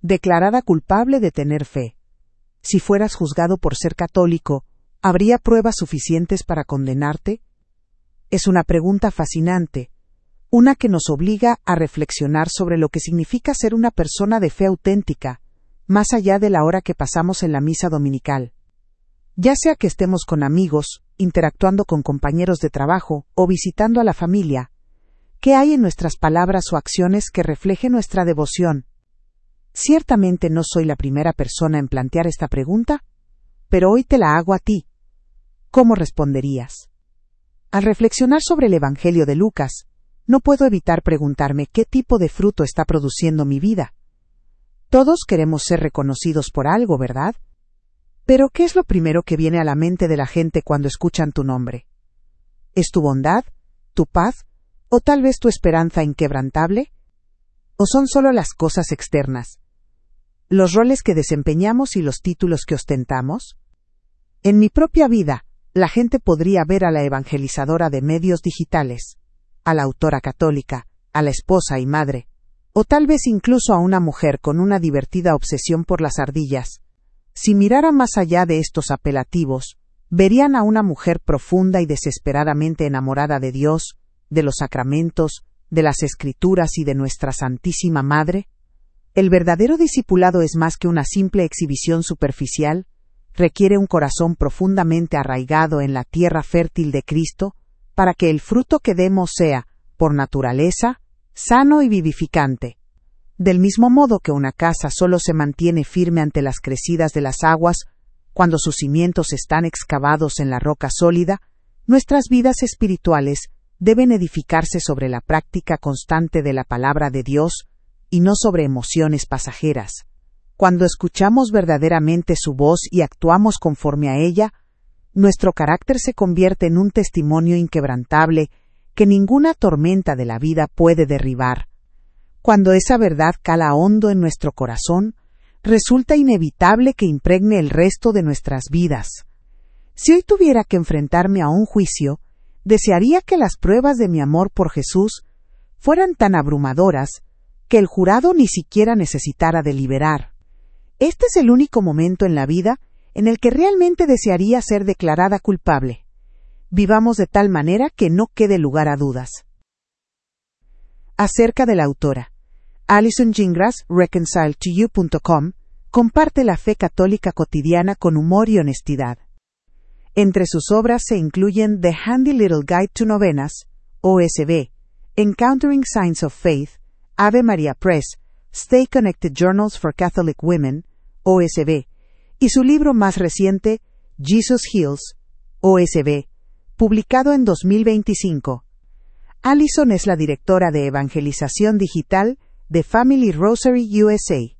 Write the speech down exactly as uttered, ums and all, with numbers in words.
declarada culpable de tener fe. Si fueras juzgado por ser católico, ¿habría pruebas suficientes para condenarte? Es una pregunta fascinante, una que nos obliga a reflexionar sobre lo que significa ser una persona de fe auténtica, más allá de la hora que pasamos en la misa dominical. Ya sea que estemos con amigos, interactuando con compañeros de trabajo o visitando a la familia, ¿qué hay en nuestras palabras o acciones que refleje nuestra devoción? Ciertamente no soy la primera persona en plantear esta pregunta, pero hoy te la hago a ti. ¿Cómo responderías? Al reflexionar sobre el Evangelio de Lucas, no puedo evitar preguntarme qué tipo de fruto está produciendo mi vida. Todos queremos ser reconocidos por algo, ¿verdad? Pero ¿qué es lo primero que viene a la mente de la gente cuando escuchan tu nombre? ¿Es tu bondad, tu paz, o tal vez tu esperanza inquebrantable? ¿O son solo las cosas externas, los roles que desempeñamos y los títulos que ostentamos? En mi propia vida, la gente podría ver a la evangelizadora de medios digitales, a la autora católica, a la esposa y madre, o tal vez incluso a una mujer con una divertida obsesión por las ardillas. Si mirara más allá de estos apelativos, verían a una mujer profunda y desesperadamente enamorada de Dios, de los sacramentos, de las Escrituras y de nuestra Santísima Madre. El verdadero discipulado es más que una simple exhibición superficial, requiere un corazón profundamente arraigado en la tierra fértil de Cristo, para que el fruto que demos sea, por naturaleza, sano y vivificante. Del mismo modo que una casa solo se mantiene firme ante las crecidas de las aguas, cuando sus cimientos están excavados en la roca sólida, nuestras vidas espirituales deben edificarse sobre la práctica constante de la palabra de Dios y no sobre emociones pasajeras. Cuando escuchamos verdaderamente su voz y actuamos conforme a ella, nuestro carácter se convierte en un testimonio inquebrantable que ninguna tormenta de la vida puede derribar. Cuando esa verdad cala hondo en nuestro corazón, resulta inevitable que impregne el resto de nuestras vidas. Si hoy tuviera que enfrentarme a un juicio, desearía que las pruebas de mi amor por Jesús fueran tan abrumadoras que el jurado ni siquiera necesitara deliberar. Este es el único momento en la vida en el que realmente desearía ser declarada culpable. Vivamos de tal manera que no quede lugar a dudas. Acerca de la autora. Alison Gingras, reconcile to you punto com, comparte la fe católica cotidiana con humor y honestidad. Entre sus obras se incluyen The Handy Little Guide to Novenas, O S B, Encountering Signs of Faith, Ave Maria Press, Stay Connected Journals for Catholic Women, O S B, y su libro más reciente, Jesus Heals, O S B, publicado en dos mil veinticinco. Alison es la directora de evangelización digital de Family Rosary U S A.